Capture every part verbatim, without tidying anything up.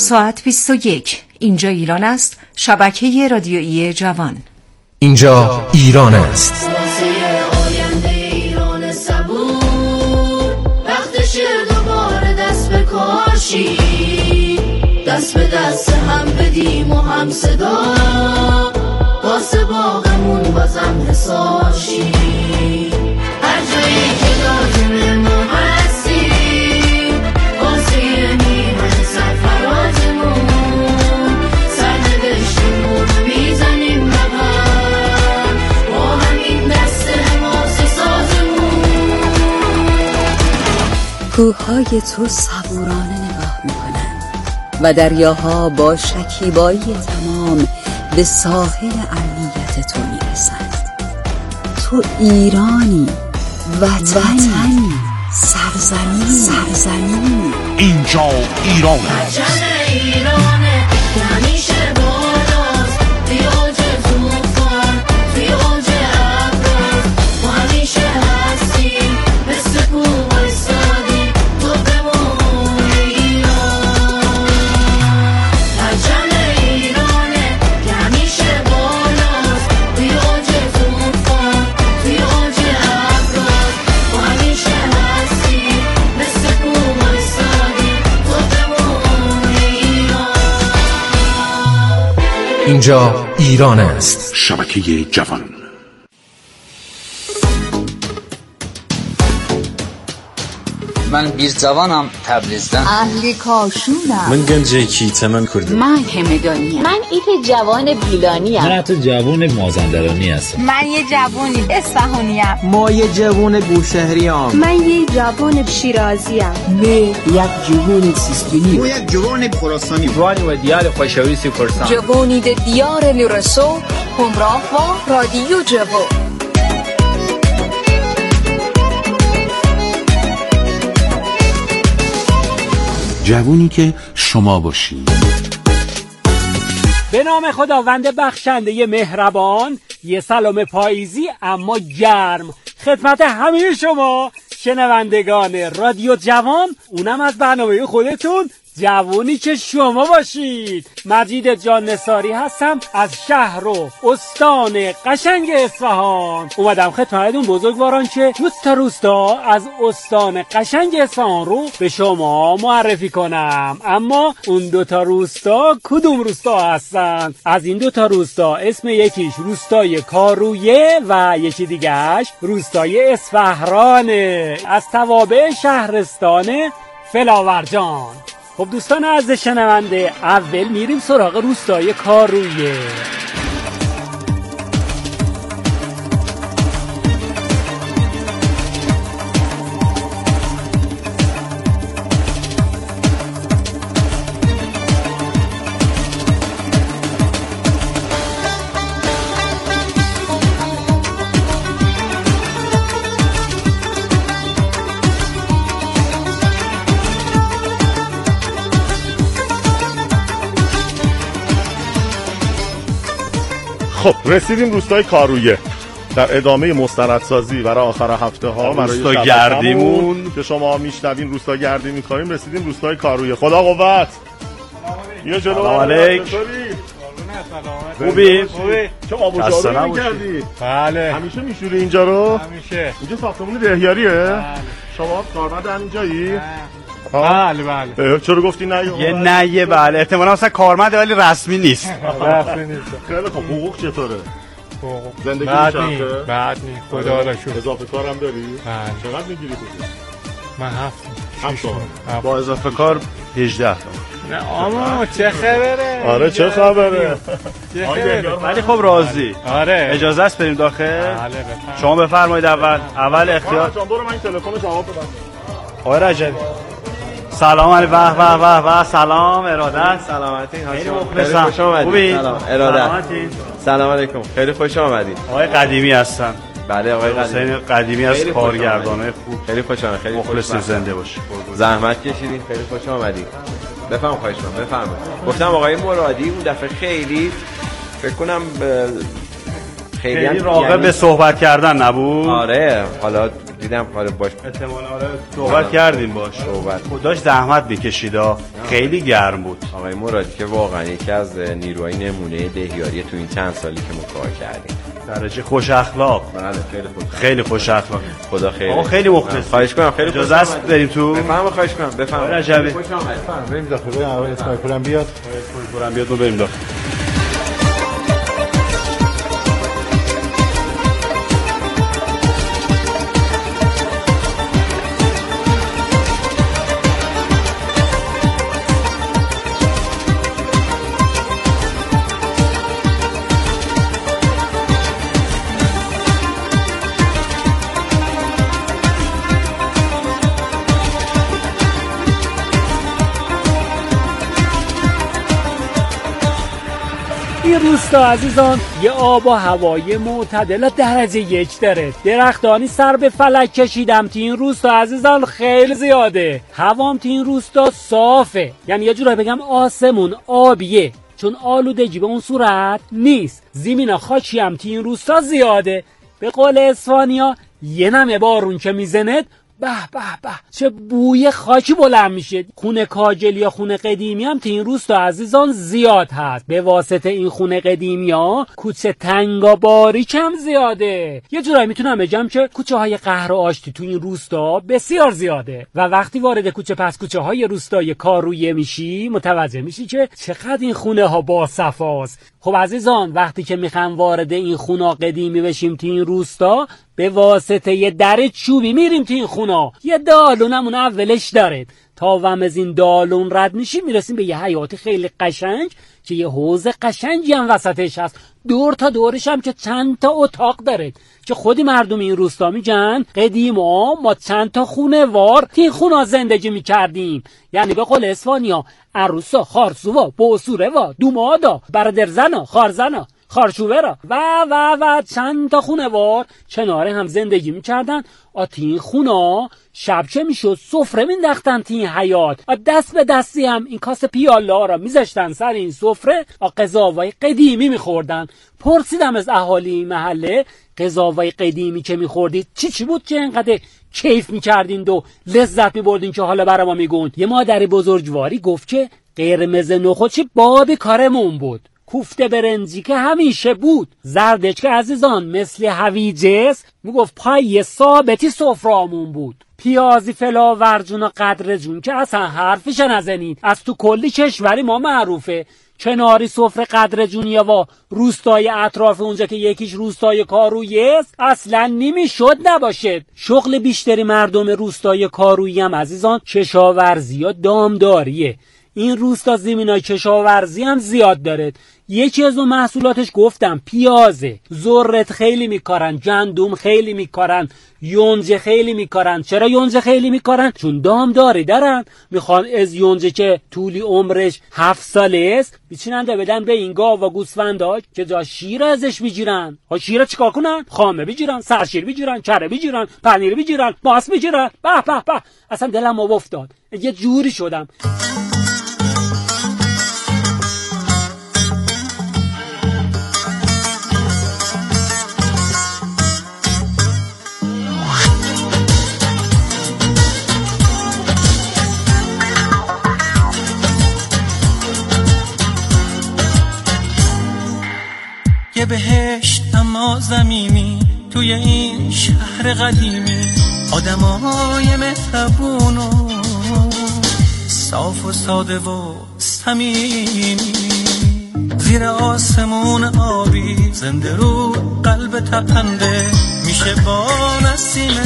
ساعت بیست و یک. اینجا ایران است. شبکه رادیویی جوان. اینجا ایران است. آینده ایران صبور، وقت شعر دوباره دست به کاشی، دست به دست هم بدیم و هم صدا، واسه باغمون بازم حساشی. هر جایی که لازم ما هستیم، واسه میهن سرفرازمون، سرنوشتمون رو میزنیم بغل، با همین دست حماسه سازمون. کوههای تو صبورانه نگاه میکنن و دریاها با شکیبایی تمام به ساحل امنیت تو میرسند. تو ایرانی، وطنی، سرزمین، سرزمین. اینجا ایران است. ایرانه که همیشه بالاست، توی اوج طوفان، توی اوج ابرار، ما همیشه هستیم مثل کوه ایستادیم تو بمون ایران. پرچم ایرانه که همیشه بالاست، توی اوج طوفان، توی اوج ابرار، ما همیشه هستیم مثل کوه ایستادیم تو بمون ایران. اینجا ایران است. شبکه جوان. من بیرزوانم تبریزدن. اهلی کاشونم. من گنجکی تمام کردم. من همدانیم. من ایت جوان بیلانیم. من حتی جوان مازندرانی هستم. من یه جوانی اصفهانیم. ما یه جوان بوشهریام. من یه جوان شیرازیم. من یک جوان سیستانی. ما یک جوان خراسانی. جوانی و دیال خوشوی سیکرسان. جوانی د دیار نورسو همراه با رادیو جوان. جوونی که شما باشید. به نام خداوند بخشنده مهربان، یه سلام پاییزی اما گرم خدمت همه شما شنوندگان رادیو جوان، اونم از برنامه خودتون جوونی که شما باشید. مجید جان نثاری هستم از شهر و استان قشنگ اصفهان. اومدم خدمتتون بزرگواران که دو تا روستا از استان قشنگ اصفهان رو به شما معرفی کنم. اما اون دو تا روستا کدوم روستا هستن؟ از این دو تا روستا اسم یکیش روستای کارویه و یکی دیگهش روستای اصفهانه از توابع شهرستان فلاورجان. خب دوستان عزیز شنونده، اول میریم سراغ روستای کارویه. خب رسیدیم روستای کارویه. در ادامه مستندسازی برای آخر هفته ها روستا گردیمون که شما میشنوین روستا گردی میکنیم، رسیدیم روستای کارویه. خدا قوت. یا جلو. سلام علیک. خوبی؟ خوبی؟ چه آب و جارو می‌کردی؟ بله. همیشه میشوری اینجا رو؟ همیشه. اینجا ساختمون دهیاریه؟ بله. شما کارمند همینجایی؟ بله بله. چرا گفتی نه؟ یه نه یه بله. احتمالاً اصلا کارمنده ولی رسمی نیست. رسمی نیست. خیلی خوب. حقوق چطوره؟ حقوق زندگی بعد میشه؟ نی بعد نی خدا را شکر. اضافه کارم داری؟ بله. چقدر میگیری تو؟ من هفت. هفت تومن. با اضافه کار هجده تومن. نه آما چه خبره؟ آره چه خبره؟ چه خبره؟ ولی خب راضی. آره. اجازه است بریم داخل؟ بله بفرمایید. شما بفرمایید اول. اول اختیار. برو من این تلفن جواب بدم. آقای رجبی. سلام علیکم. واه واه واه واه. سلام ارادت. سلامتی. خیلی مخلصم. خوش آمدید. سلام ارادت. سلام علیکم. خیلی خوش آمدید. آقای قدیمی هستن. بله آقای حسین قدیمی از کارگردانای خوب. خیلی خوش آمدید. خیلی مخلص زنده باشید. زحمت کشیدین. خیلی خوش آمدید. بفهم خواهش کنم. بفرمایید. گفتم آقای مرادی اون دفعه خیلی فکر کنم خیلی, خیلی راغب به صحبت کردن نبود. آره حالا دیدم حالا باش احتمالاً آره صحبت کردیم باش. صحبت خودش زحمت می‌کشیدا، خیلی گرم بود. آقای مرادی که واقعا یکی از نیروهای نمونه دهیاری تو این چند سالی که ما کار کردیم. درجه خوش اخلاق. بله خیلی خوش خیلی خوش اخلاق. خدا خیر. آقا خیلی مخلص. خواهش کنم خیلی اجازه است بریم تو. بفرمایید خواهش کنم بفرمایید. رجبی. خوش آمدید. بریم داخل. بریم آقای اسنایپرم بیاد. اسنایپرم بیاد ما بریم داخل. این روستا عزیزان یه آب و هوای معتدل درجه یک داره. درختانی سر به فلک کشیدم تو این روستا عزیزان خیلی زیاده. هوام تو این روستا صافه، یعنی یه جورایی بگم آسمون آبیه، چون آلودگی به اون صورت نیست. زمین خاکی هم تو این روستا زیاده. به قول اسپانیا یه نمه بارون که میزند به به به چه بوی خاکی بلند میشه. خونه کاجل یا خونه قدیمی هم تو این روستا عزیزان زیاد هست. به واسطه این خونه قدیمی ها کوچه تنگا باریک هم زیاده. یه جورایی میتونم بگم که کوچه های قهر و آشتی تو این روستا بسیار زیاده و وقتی وارد کوچه پس کوچه های روستای کارویه میشی متوجه میشی که چقدر این خونه ها با صفاست. خب عزیزان وقتی که میخوام وارد این خونه قدیمی بشیم تو این روستا به واسطه یه در چوبی میریم تو این خونه. یه دالونمون اولش داره، تا وم از این دالون رد میشیم میرسیم به یه حیاط خیلی قشنگ که یه حوض قشنگی هم وسطش هست. دور تا دورش هم که چند تا اتاق داره که خودی مردم این روستا میگن قدیما ما چند تا خونه وار تین خونه زندگی میکردیم. یعنی به قول اسپانیا عروسا، خارسووا، بوسوروا، دومادا، برادرزنا، خارزنا، خارشوورا و و و چند تا خونه وار کنار هم زندگی میکردن. آتین خونه شب چه میشد سفره مینداختن تین حیات، آ دست به دستی هم این کاسه پیاله را میذاشتن سر این سفره، آ غذاوای قدیمی میخوردن. پرسیدم از اهالی این محله غذاوای قدیمی که میخوردید چی چی بود که اینقدر کیف میکردین و لذت میبردین که حالا برای ما میگون؟ یه مادر بزرگواری گفت که قرمز نخود چی باب کارمون بود، کوفته برنجی که همیشه بود، زردچ که عزیزان مثل هویجه میگفت پای ثابتی سفرامون بود، پیازی فلاورجون و قدر جون که اصلا حرفش نزنید، از تو کلی کشوری ما معروفه. کناری سفره قدر جونیه و روستای اطراف اونجا که یکیش روستای کارویه است اصلا نمیشد نباشد. شغل بیشتری مردم روستای کارویی هم عزیزان کشاورزی یا دامداریه. این روستا زمینای کشاورزی هم زیاد داره. یکی از اون محصولاتش گفتم پیازه. ذرت خیلی میکارن، گندم خیلی میکارن، یونجه خیلی میکارن. چرا یونجه خیلی میکارن؟ چون دامداری دارن، میخوان از یونجه که طولی عمرش هفت ساله است بیچیننده بدن به این گاو و گوسفندا که جا شیر ازش بگیرن. ها شیر چیکار کنن؟ خامه بگیرن، سرشیر بگیرن، کره بگیرن، پنیر بگیرن، ماست بگیرن. به به به اصلا دلم افتاد، یه جوری شدم. یه بهشت اما زمینی توی این شهر قدیمی، آدمای مهربون و صاف و ساده و صمیمی، زیر آسمون آبی زنده رو قلب تپنده، میشه با نسیم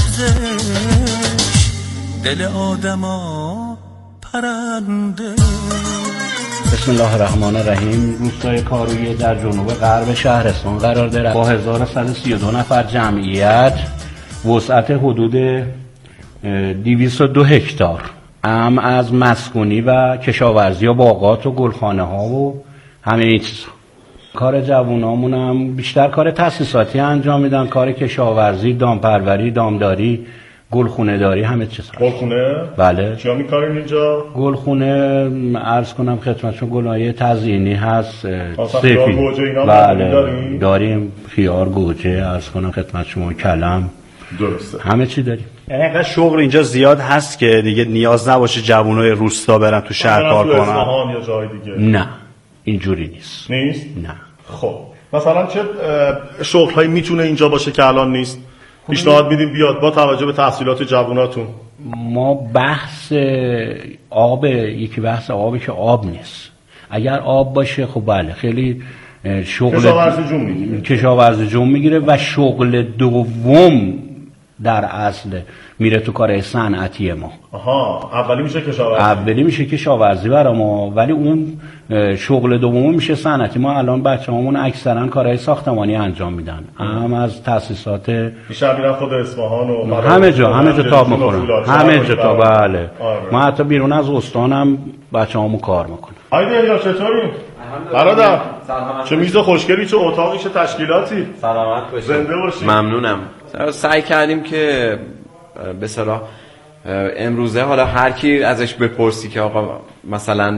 سبزش دل آدما پرنده. بسم الله الرحمن الرحیم. روستای کارویه در جنوب غرب شهرستان قرار دارد با هزار و صد و سی و دو نفر جمعیت، وسعت حدود دویست و دو هکتار، ام از مسکونی و کشاورزی و باغات و گلخانه ها و همه این چیزا. کار جوانامون هم بیشتر کار تاسیساتی انجام میدن، کار کشاورزی، دامپروری، دامداری، گلخونه داری، همه چیز. گلخونه؟ بله. چیا میکارین اینجا؟ گلخونه عرض کنم خدمتتون گلای تزیینی هست، خیار گوجه اینا بله داریم؟ داریم خیار گوجه عرض کنم خدمت شما، کلم درسته. همه چی داریم. یعنی اینقدر شغل اینجا زیاد هست که دیگه نیاز نباشه جوانای روستا برن تو شهر کار کنن. اصفهان یا جای دیگه. نه اینجوری نیست. نیست؟ نه. خب مثلا چه شغل هایی میتونه اینجا باشه که الان نیست؟ پیشنهاد میدیم بیاد با توجه به تحصیلات جواناتون. ما بحث آب، یکی بحث آبی که آب نیست. اگر آب باشه خب بله خیلی شغل کشاورزی جون میگیره کشاورزی جون میگیره و شغل دوم در اصل میره تو کار صنعتی ما. آها اولی میشه کشاورزی. اولی میشه کشاورزی برای ما، ولی اون شغل دوم میشه صنعتی. ما الان بچه‌هامون اکثرا کارهای ساختمانی انجام میدن، هم از تاسیسات بیشتر میرن خود اصفهان و همه جا همه جا تاب میکنن، همه جا تا بله. ما حتی بیرون از استانم بچه‌هامون کار میکنن. آیده یا چطوری؟ برادر چه میز خوشگلی، چه اتاقی، چه تشکیلاتی. سلامت باشید. زنده باشید. ممنونم. سعی کردیم که به اصطلاح امروزه حالا هر کی ازش بپرسی که آقا مثلا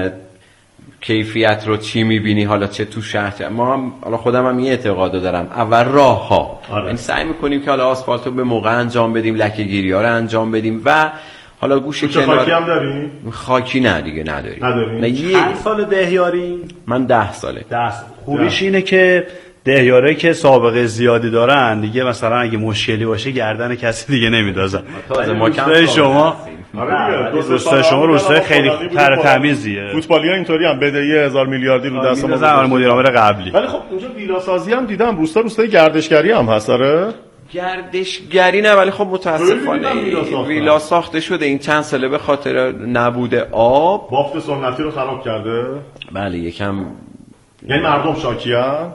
کیفیت رو چی میبینی، حالا چه تو شهر، ما هم حالا خودم هم یه اعتقادو دارم، اول راه ها، یعنی سعی میکنیم که حالا آسفالت رو به موقع انجام بدیم، لکه گیری ها رو انجام بدیم و حالا گوشه کنار. خاکی هم داریم؟ خاکی نه دیگه نداریم. نداریم. چند سال دهیاری؟ من ده ساله. ده سال. خوبیش اینه که دهیاره که سابقه زیادی دارن دیگه مثلا اگه مشکلی باشه گردن کسی دیگه نمیندازن. روستای شما روستای شما روستای خیلی تر تمیزیه. فوتبالی‌ها اینطوری هم بدهی هزار میلیاردی رو دست ما زمان مدیر عامل قبلی. ولی خب اونجا ویلا سازی هم دیدم، روستا روستای گردشگری هم هست. آره گردشگری نه، ولی خب متاسفانه ویلا ساخته شده این چند ساله به خاطر نبود آب بافت سنتی رو خراب کرده. بله یکم. یعنی مردم شاکی‌ان؟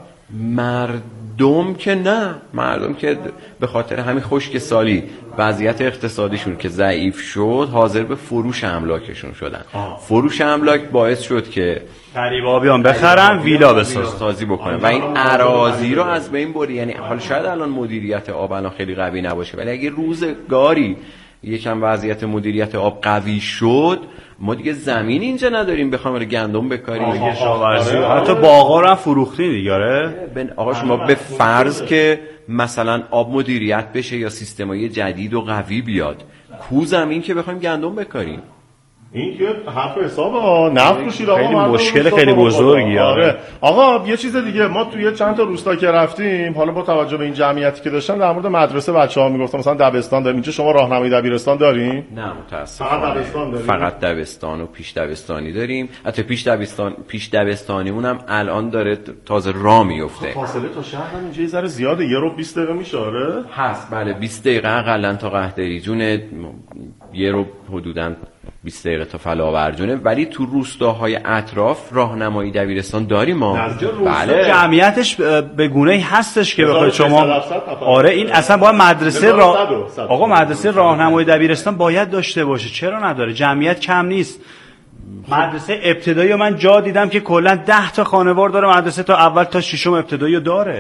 مردم که نه، مردم که به خاطر همین خشک سالی وضعیت اقتصادیشون که ضعیف شد حاضر به فروش املاکشون شدن. آه. فروش املاک باعث شد که قریبا بیان بخرن ویلا بسازن سازی بکنن و این اراضی رو از بین بری. یعنی حالا شاید الان مدیریت آب الان خیلی قوی نباشه، ولی اگه روزگاری یکم وضعیت مدیریت آب قوی شد ما دیگه زمین اینجا نداریم بخوام رو گندم بکاریم، کشاورزی حتی باغا رو هم فروختین دیگه. آقا شما به فرض که مثلا آب مدیریت بشه یا سیستمای جدید و قوی بیاد، کو زمین که بخوایم گندم بکاریم؟ این که حرف حسابه، نفروشید آقا. خیلی مشکل خیلی بزرگی. آره آقا یه چیز دیگه، ما توی چند تا روستا که رفتیم، حالا با توجه به این جمعیتی که داشتن در مورد مدرسه بچه‌ها میگفتم مثلا دبستان داریم. اینجا شما راهنمایی دبیرستان دارین؟ نه متاسفانه فقط دبستان داریم. فقط دبستان و پیش دبستانی داریم. حتی پیش دبستان پیش دبستانیمون هم الان داره تازه راه میفته. فاصله تا شهر هم اینجا یه ذره زیاده، یه رو بیست دقیقه میشه. آره هست بله بیست دقیقه حداقل تا قهدری جون، یه رو حدوداً بیست دقیقه تا فلاورجونه، ولی تو روستاهای اطراف راهنمایی دبیرستان داریم ما. بله جمعیتش به گونه‌ای هستش که بخواد شما آره این اصلا باید مدرسه را... آقا مدرسه راهنمایی دبیرستان باید داشته باشه، چرا نداره؟ جمعیت کم نیست. مدرسه ابتدایی من جا دیدم که کلا ده تا خانوار داره مدرسه، تا اول تا ششم ابتدایی داره.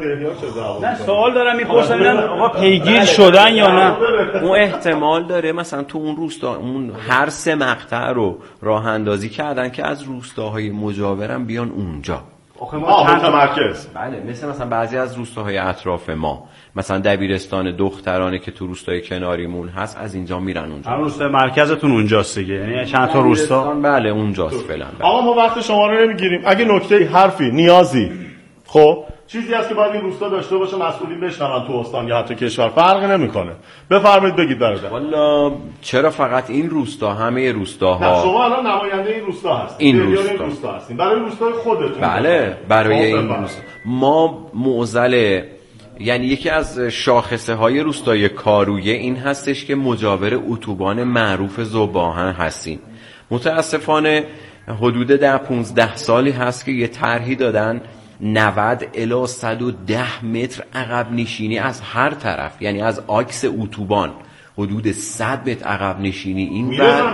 نه سوال دارم میپرسم اینا آقا پیگیر شدن یا نه؟ اون احتمال داره مثلا تو اون روستا اون هر سه مقطع رو راه اندازی کردن که از روستاهای مجاورم بیان اونجا. آخه ما چند تا مرکز بله مثل مثلا بعضی از روستاهای اطراف ما، مثلا دبیرستان دخترانه که تو روستای کناریمون هست از اینجا میرن اونجا. هم روستای مرکزتون اونجاست دیگه، یعنی چند تا روستا؟ بله اونجاست فعلا. آقا ما وقت شما رو نمیگیریم، اگه نکته حرفی نیازی خب چیزی هست که باید این روستا داشته باشه مسئولین بشنون تو استان یا حتی کشور، فرقی نمیکنه، بفرمایید بگید برادر. والا چرا فقط این روستا؟ همه روستاها. نه شما الان نماینده این روستا هستید. این روستا, این روستا هستین. برای روستای خودتون. بله برای این روستا ما معضل، یعنی یکی از شاخصه های روستای کارویه این هستش که مجاور اتوبان معروف ذوب‌آهن هستیم. متاسفانه حدود ده پونزده سالی هست که یه طرحی دادن نود الی صد و ده متر عقب نشینی از هر طرف، یعنی از آکس اتوبان حدود صد متر عقب نشینی این بر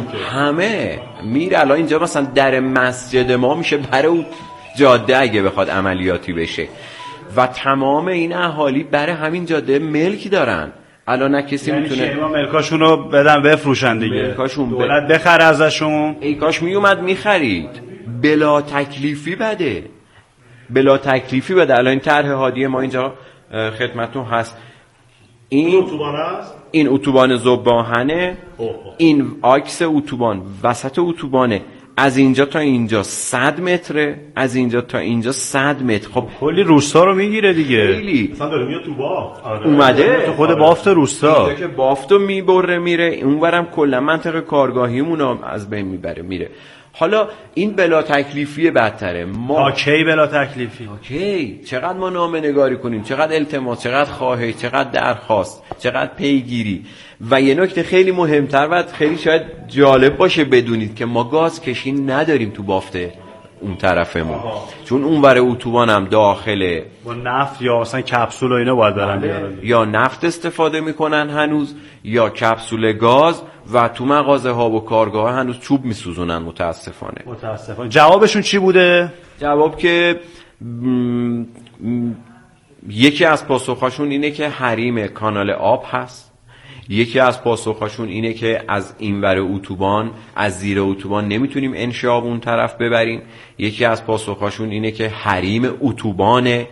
همه میره. الان اینجا مثلا در مسجد ما میشه برای اون جاده اگه بخواد عملیاتی بشه و تمام این اهالی برای همین جاده ملکی دارن. الان نه کسی یعنی میتونه شما ملکاشونو بدن بفروشن دیگه، ملکاشون دولت بخره ازشون. ای کاش میومد میخرید، بلا تکلیفی بده، بلا تکلیفی بده. الان این طرح هادی ما اینجا خدمتتون هست، این اتوبان است، این اتوبان ذوب‌آهنه، این آکس اتوبان وسط اتوبانه. از اینجا تا اینجا صد متره، از اینجا تا اینجا صد متر. خب کلی روستا رو میگیره دیگه. خیلی مثلا داره میاد تو بافت اومده تو خود آره. بافت روستا اینجا که بافتو میبره میره اونورم کلا منطقه کارگاهیمون رو از بین میبره میره. حالا این بلا تکلیفی بدتره. ما کی بلا تکلیفی؟ اوکی چقدر ما نامه نگاری کنیم، چقدر التماس، چقدر خواهش، چقدر درخواست، چقدر پیگیری. و یه نکته خیلی مهمتر و خیلی شاید جالب باشه بدونید که ما گاز کشی نداریم تو بافت اون طرفمون، چون اونور اتوبان هم داخله با نفت یا مثلا کپسول و اینا باید برن بیارن، یا نفت استفاده میکنن هنوز یا کپسول گاز، و تو مغازه ها و کارگاه ها هنوز چوب میسوزونن متاسفانه. متاسفانه. جوابشون چی بوده؟ جواب که م... م... یکی از پاسخاشون اینه که حریم کانال آب هست، یکی از پاسخاشون اینه که از اینور اتوبان از زیر اتوبان نمیتونیم انشعاب اون طرف ببریم، یکی از پاسخاشون اینه که حریم اتوبانه.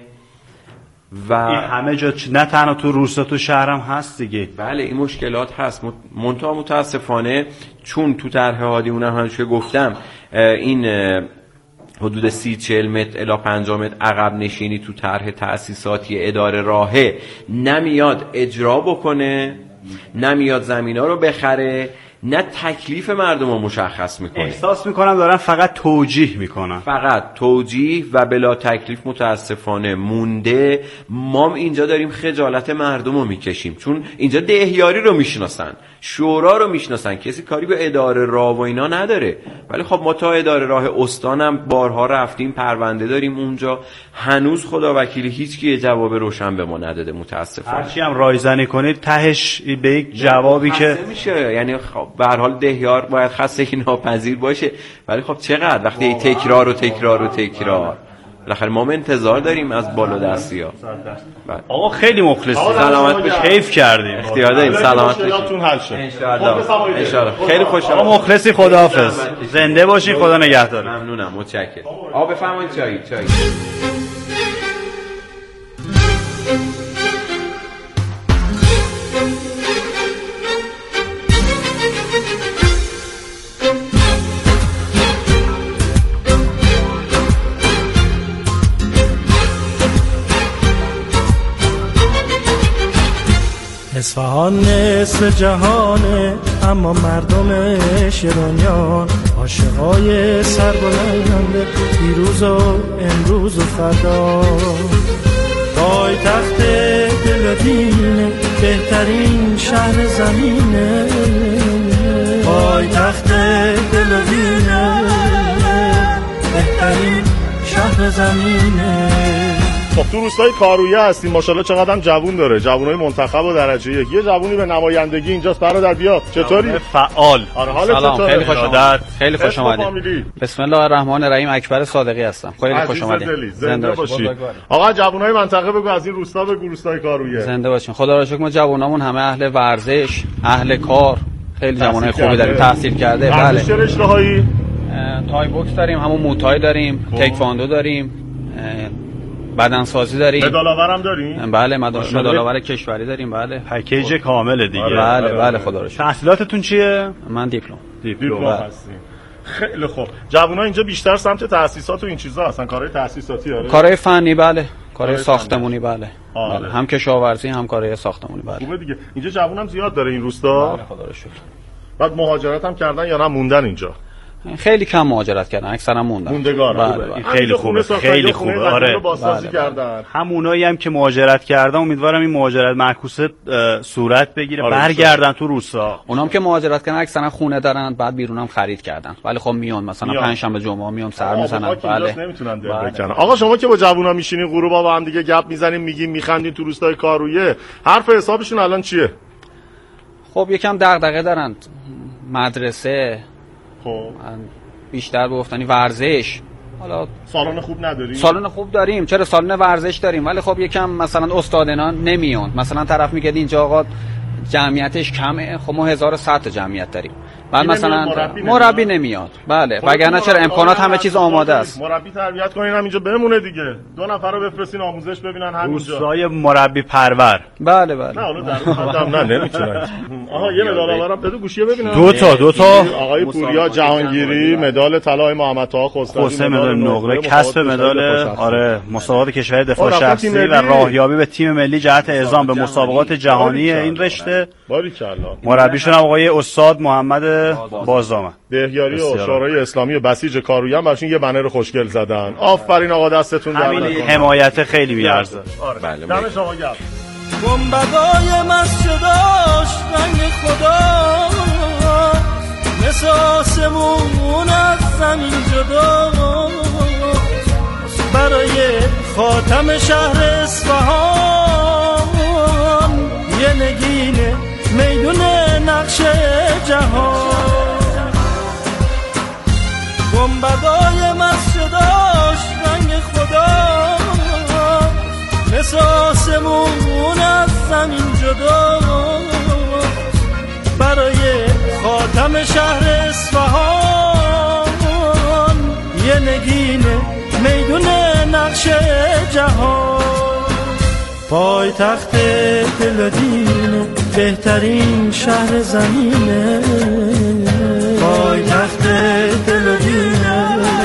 و این همه جا نه تنها تو روستا تو شهرم هست دیگه. بله این مشکلات هست. منتها متاسفانه چون تو طرح هادیمون هم همونش گفتم این حدود سی چهل متر الی پنجاه متر عقب نشینی تو طرح تأسیساتی اداره راهه نمیاد اجرا بکنه، نمیاد زمینا رو بخره، نه تکلیف مردم رو مشخص میکنه. احساس میکنم دارن فقط توجیه میکنن، فقط توجیه و بلا تکلیف متاسفانه مونده. ما اینجا داریم خجالت مردم رو میکشیم، چون اینجا دهیاری رو میشناسن، شورا رو میشناسن، کسی کاری به اداره راه و اینا نداره. ولی خب ما تا اداره راه استانم بارها رفتیم، پرونده داریم اونجا، هنوز خدا وکیلی هیچ کی جواب روشن به ما نداده متاسفانه. هرچی هم رایزنی کنید تهش به یک جوابی که میشه، یعنی خب به هر حال دهیار باید خستگی ناپذیر باشه، ولی خب چقدر وقتی تکرار و تکرار و تکرار. بالاخره ما انتظار داریم از بالا دستی‌ها. آقا خیلی مخلصیم، سلامت باشید، کیف کردیم، اختیار دارید، سلامت باشید ان شاء الله. خیلی خوشحالم. آقا مخلصی، خداحافظ، زنده باشین، خدا نگهدار. ممنونم، متشکرم. آقا بفرمایید چای چای. اصفهان نصف جهانه، اما مردمش ایرانیان، عاشقای سربلند دیروز و امروز و فردا. پایتخت دل و دینه، بهترین شهر زمینه، پایتخت دل و دینه، بهترین شهر زمینه. خب تو روستای کارویه هستیم، ماشاءالله چقدر هم جوون داره، جوونای منتخب و درجه یک. یه جوونی به نمایندگی اینجاست، برادر بیاد. چطوری؟ فعال. آره حالت سلام، چطوره؟ خیلی خوش آمدید. خیلی خوش آمدید. بسم الله الرحمن الرحیم. اکبر صادقی هستم. خیلی خوش آمدید. زنده باشید. آقا جوونای منطقه بگو، از این روستا بگو، روستای کارویه. زنده باشین. خدا را شکر ما جوونامون همه اهل ورزش، اهل کار، خیلی جوانای خوبی داریم، تحصیل کرده. بله. چه رشته‌هایی؟ تای بوکس داریم، همون موتای داریم، تکواندو داریم، بدنسازی داریم، مدال آورم داریم. بله مدال آور کشوری داریم. بله پکیج کامله دیگه. بله بله خدا رو شکر. تحصیلاتتون چیه؟ من دیپلم. دیپلم هستیم. خیلی خوب. جوونا اینجا بیشتر سمت تأسیسات و این چیزا هستن، کارهای تأسیساتی. آره کارهای فنی، بله کارهای ساختمانی. بله بله هم کشاورزی هم کارهای ساختمانی. بله خوبه دیگه. اینجا جوونم زیاد داره این روستا. بله خدا رو شکر. بعد مهاجرت هم کردن یا نه موندن اینجا؟ خیلی کم مهاجرت کردن، اکثرا موندن. موندگار. بله بله. خیلی خوبه، خیلی خوبه. آره بازسازی کردن. همونایی هم که مهاجرت کردن امیدوارم این مهاجرت معکوسه صورت بگیره، آره برگردن تو روستا. اونام که مهاجرت کردن اکثرا خونه دارن، بعد بیرونم خرید کردن، ولی خب میون مثلا پنج شنبه جمعه میون سر میزنن. بله نمیتونن دل بکنن. آقا شما که با جوونا میشینین غروبا با هم دیگه گپ میزنین، میگین میخندین تو روستای کارویه، حرف حسابشون الان چیه؟ خب یکم دغدغه دارن، مدرسه، خب بیشتر به گفتنی ورزش. حالا سالن خوب نداریم؟ سالن خوب داریم، چرا سالن ورزش داریم، ولی خب یکم مثلا استادنا نمیان. مثلا طرف میگه اینجا آقا جمعیتش کمه، خب ما هزار و صد تا جمعیت داریم، بعد مثلا مربی, مربی نمیاد. بله وگرنه چرا امکانات همه چیز آماده است. مربی تربیت کنین همینجا بمونه دیگه. دو نفر رو بفرستین آموزش ببینن همینجا. روستای مربی پرور. بله بله. نه حالا در خودم نه نمیتونن. آها یه مدال آورم بده گوشیه ببینم. دو تا دو تا آقای پوریا جهانگیری، مدال طلای محمد طه خسروی، مدال نقره، کسب مدال آره مسابقات کشور دفاع شخصی و راهیابی به تیم ملی جهت اعزام به مسابقات جهانی این رشته. باریکلا. مربیشون حقای استاد محمد بازدامن. بهیاری و شورای اسلامی بسیج کارویی هم براشون یه بنر خوشگل زدن. آفرین آقا دستتون در نکنه. حمایت خیلی میارزه. بله. دم شما گرم. گنبدای مسجداش رنگ خدا مثل آسمون از زمین جدا برای خاتم شهر اصفهان یه نگینه میدون نقش جهان گنبدای مسجداش رنگ خدا مثل آسمون از زمین جدا برای خاتم شهر اصفهان یه نگینه میدون نقش جهان پای تخت دل و دینه بهترین شهر زمینه پای تخت دل و دینه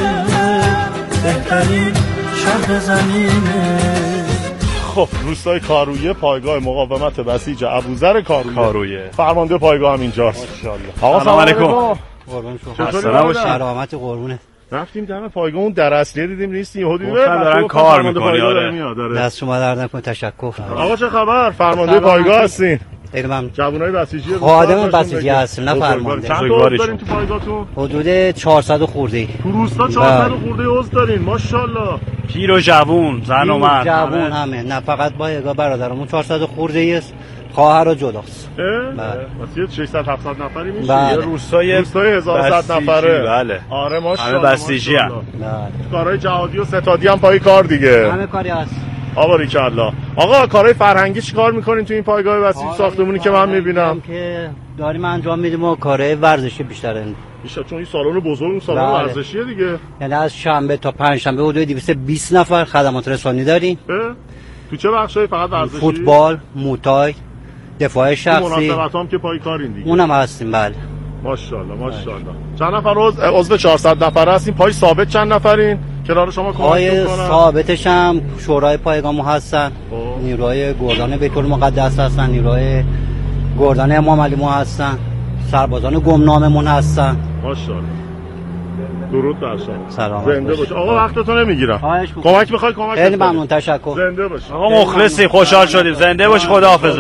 بهترین شهر زمینه. خب روستای کارویه پایگاه مقاومت بسیج ابوذر کارویه. کارویه فرمانده پایگاه هم اینجاست. آقا سلام علیکم. قربان شما. سلام سلامت قربونه. رفتیم دم پایگاه اون در اصلیه دیدیم نیست یهو دیدیم دارن کار میکنه. آره دست شما در نکنه تشکر. آقا چه خبر؟ فرمانده پایگاه هستین؟ علمم جوانای بسیجی خادم بسیجی هستیم نه فرمانده. چند تا عضو دارین تو پایگاهتون؟ حدود چهارصد خورده. تو روستا چهارصد خورده عضو دارین ماشاءالله. پیر و جوون زن و مرد جوون همه نه فقط پایگاه برادرمون چهارصد خورده است خواهر و جداست. بله ششصد هفتصد نفری میشه. یه روستای روستای هزار و صد نفره. بله آره ماشاءالله. همه بسیجی ام. کارهای جهادی و ستادی هم پای کار دیگه. همه کاری هست. آباریکالله. آقا کارهای فرهنگی چیکار میکنین تو این پایگاه بسیج ساختمونی که من میبینم؟ که داریم انجام میدیم و کارهای ورزشی بیشتره. بیشتر چون این سالن بزرگ اون سالن ورزشیه دیگه. یعنی از شنبه تا پنج شنبه حدود دویست و بیست نفر خدمات رسانی داریم. تو چه بخشای فقط ورزشی؟ فوتبال، موتای، دفاع شخصی. مناسبت هم که پای کارین دیگه. اونم هستیم بله. ماشاءالله ماشاءالله. چند نفر عضو عضو چهارصد نفر هستین؟ پای ثابت چند نفرین؟ کنار شما کمک پای ثابتش هم شورای پایگاه هستن. نیروهای گردان بیت المقدس هستن، نیروهای گردان امام علی ما هستن، سربازان گمناممون هستن. ماشاءالله. درود بر شما. سلام. زنده باش. آقا وقتتو نمیگیرم. کمک میخوای کمک. خیلی ممنون تشکر. زنده باش. آقا مخلصی خوشحال شدیم. زنده باش خداحافظ.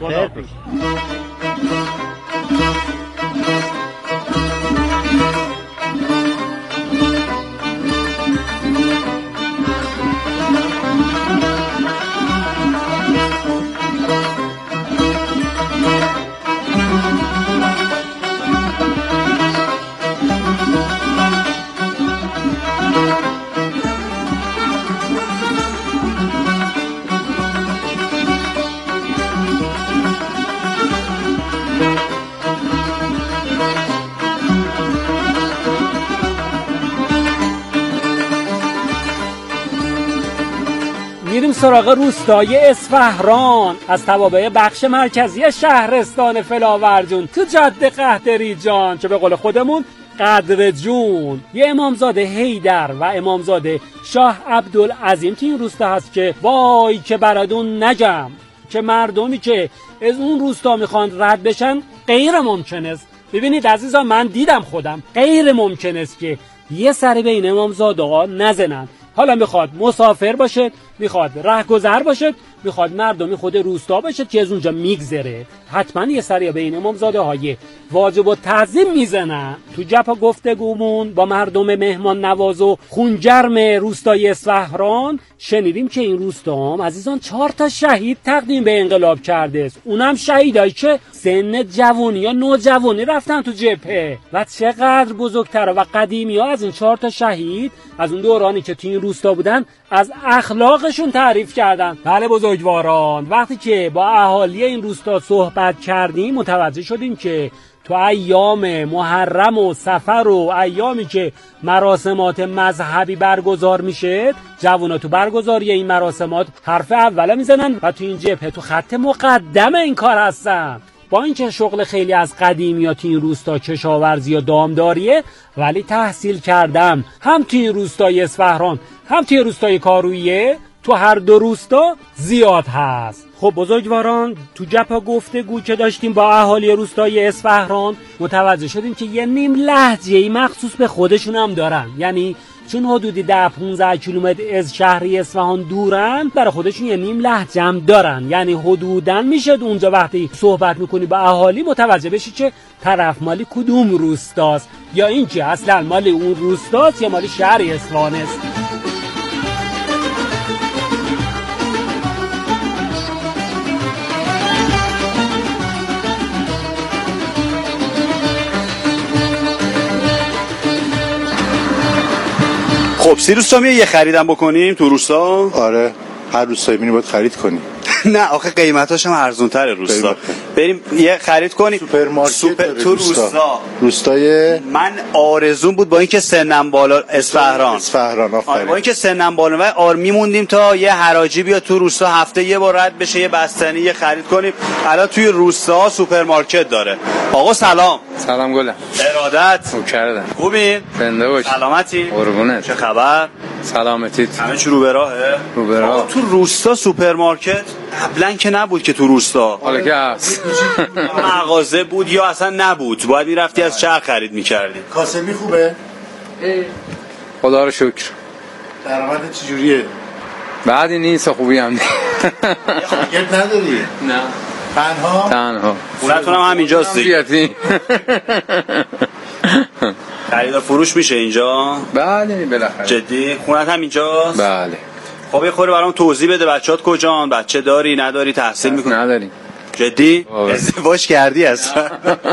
میریم سراغ روستای اصفهان از توابع بخش مرکزی شهرستان فلاورجون تو جاده قهدری جان که به قول خودمون قدر جون. یه امامزاده حیدر و امامزاده شاه عبدالعظیم که این روستا هست که وای که برادون نگم که مردمی که از اون روستا میخوان رد بشن غیر ممکن است. ببینید عزیزان من دیدم خودم غیر ممکن است که یه سری به این امامزاده ها نزنن. حالا میخواد مسافر باشه، میخواد رهگذر باشه، میخواد مردمی خود روستا باشه که از اونجا میگذره، حتما یه سری به این امامزاده های واجب و تعظیم میزنن. تو جپا گفتگومون با مردم مهمان نواز و خونجرم روستای اصفهان شنیدیم که این روستا هم عزیزان چهار تا شهید تقدیم به انقلاب کرده است. اونم شهیدایی که سن جوانی یا نوجوانی رفتن تو جبهه و چقدر بزرگتر و قدیمی ها از این چهار تا شهید از اون دورانی که تو این روستا بودن از اخلاقشون تعریف کردن. بله بزرگواران، وقتی که با اهالی این روستا صحبت کردیم متوجه شدیم که تو ایام محرم و سفر و ایامی که مراسمات مذهبی برگزار میشه، جوونا تو برگزاری این مراسمات حرف اوله میزنن و تو این جبهه تو خط مقدم این کار هستن. با اینکه شغل خیلی از قدیمیات این روستا کشاورزی و دامداریه، ولی تحصیل کردم هم توی روستای اصفهان هم توی روستای کارویه، تو هر دو روستا زیاد هست. خب بزرگواران، تو جبهه گفتگو که داشتیم با اهالی روستای اصفهان متوجه شدیم که یه نیم لهجه‌ای مخصوص به خودشون هم دارن. یعنی چون حدودی ده پانزده کیلومتر از شهری اصفهان دورن، برای خودشون یه نیم لهجه هم دارن. یعنی حدوداً میشه اونجا وقتی صحبت میکنی با اهالی متوجه بشی که طرف مالی کدوم روستاست، یا اینکه اصلا مالی اون روستاست یا مالی شهر اصفهان است. خب سیروس جان، یه خریدم بکنیم تو روستا؟ آره، هر روستایی می‌بینی باید خرید کنی. نه آخه قیمتاش هم ارزان‌تره روستا. بریم یه خرید کنیم. سوپرمارکت سوپر... تو روستا. روستای من آرزوم بود با اینکه سنم بالا اصفهان. اصفهان آفرین. با اینکه سنم بالا و آر میموندیم تا یه حراجی بیاد تو روستا، هفته یه بار رد بشه، یه بستنی یه خرید کنیم. الان توی روستا سوپرمارکت داره. آقا سلام. سلام گلم. ارادت. کردم. خوبین؟ زنده باش. سلامتی؟ قربونت. چه خبر؟ سلامتیت. همه چی رو به راهه؟ رو به راه. تو روستا سوپرمارکت قبلا که نبود که تو روستا. حالا که هست. مغازه بود یا اصلا نبود، باید میرفتی از چرخ خرید میکردی. کاسبی خوبه؟ خدا رو شکر. درآمد چجوریه؟ بعدی نیست، خوبی هم نیست. شاگرد نداری؟ نه. تنها؟ تنها. خونتون هم همینجاست دیگه. خریدار فروش میشه اینجا؟ بله بالاخره. جدی؟ خونت هم اینجاست؟ بله. خب یه خوری برام توضیح بده، بچه‌ات کجان؟ بچه داری نداری؟ تحصیل میکنی؟ نداریم. جدی؟ ازدواج کردی اصلا؟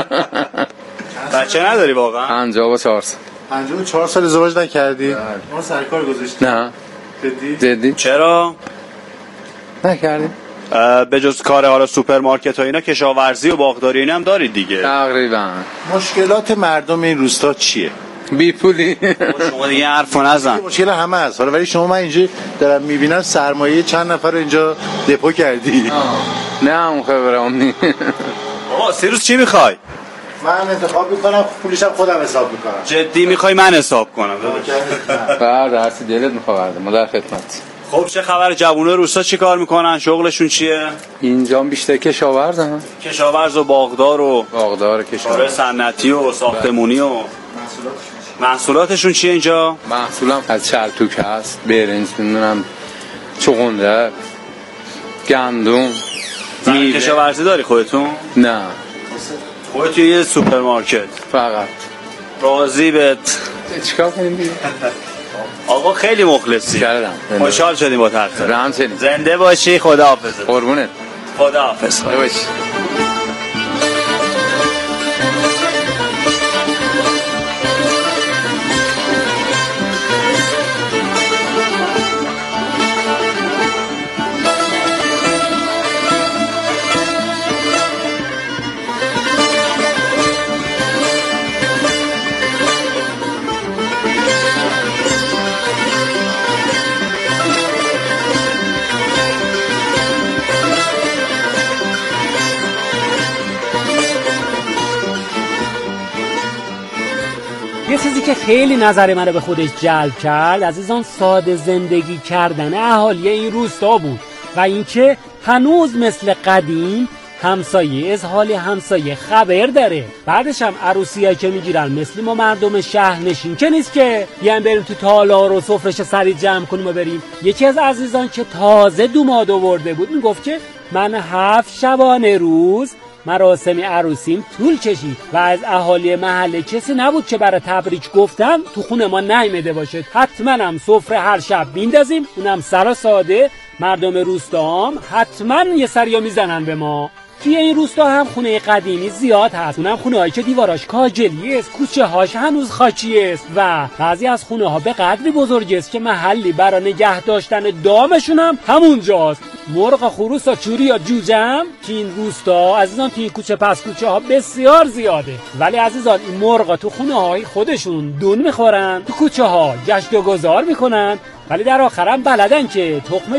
بچه نداری واقعا؟ پنجاه و چهار سال. پنجاه و چهار سال ازدواج نکردی؟ ما سرکار گذاشتی؟ نه. جدی؟ جدی. چرا؟ نکردیم. به جز کار حالا سوپرمارکت ها اینا کشاورزی و باغداری اینا هم دارید دیگه؟ تقریبا. مشکلات مردم این روستا چیه؟ بی پولی. شما دیگه حرفو نزن. مشکل همه هست. حالا ولی شما من اینجا دارم میبینم سرمایه چند نفر رو اینجا دپو کردی. نه اون خبرم نی. آقا سیروس چی میخوای؟ من انتخاب میکنم، پولشم خودم حساب میکنم. جدی میخوای من حساب کنم؟ بعد هرچی دلت میخواد ما در خدمت. خب چه خبر؟ جوونه روستا چی کار میکنن؟ شغلشون چیه؟ اینجا بیشتر کشاورزن. کشاورز و باغدار و باغدار کشاورز صنعتی و ساختمونی و محصولاتشون چیه اینجا؟ محصولم از چرتوک هست، برنج، میدونم چغندر، گندم. کشاورزی داری خودتون؟ نه. خودت یه سوپرمارکت فقط. راضی بهت. چیکار کنیم دیگه؟ آقا خیلی مخلصی. کردم. خوشحال شدیم با طرف. رحم شدیم. زنده باشی، خداحافظ. قربونت. خداحافظ. باش. یه چیزی که خیلی نظر منو به خودش جلب کرد عزیزان، ساده زندگی کردن اهالی این روستا بود و اینکه هنوز مثل قدیم همسایه از حال همسایه خبر داره. بعدش هم عروسیایی که میگیرن مثل ما مردم شهر نشین که نیست که بیان بریم تو تالار و سفرش سری جمع کنیم و بریم. یکی از عزیزان که تازه دوماد آورده بود میگفت که من هفت شبانه روز مراسم عروسیم طول کشید و از اهالی محله کسی نبود که برای تبریک گفتم تو خونه ما نیامده باشه. حتما هم سفره هر شب بیندازیم، اونم سر ساده. مردم روستا هم حتما یه سریا میزنن به ما. توی این روستا هم خونه قدیمی زیاد هست، اونم خونه‌هایی که دیواراش کاجلی است، کوچه هاش هنوز خاکی است و بعضی از خونه ها به قدری بزرگ است که محلی برای نگه داشتن دامشون هم همونجاست. مرغ خروس و چوری یا جوجم که این روستا عزیزان توی کوچه پس کوچه ها بسیار زیاده، ولی عزیزان این مرغا تو خونه های خودشون دون میخورن، تو کوچه ها گشت و گذار میکنن، ولی در آخرم بلدن که تخم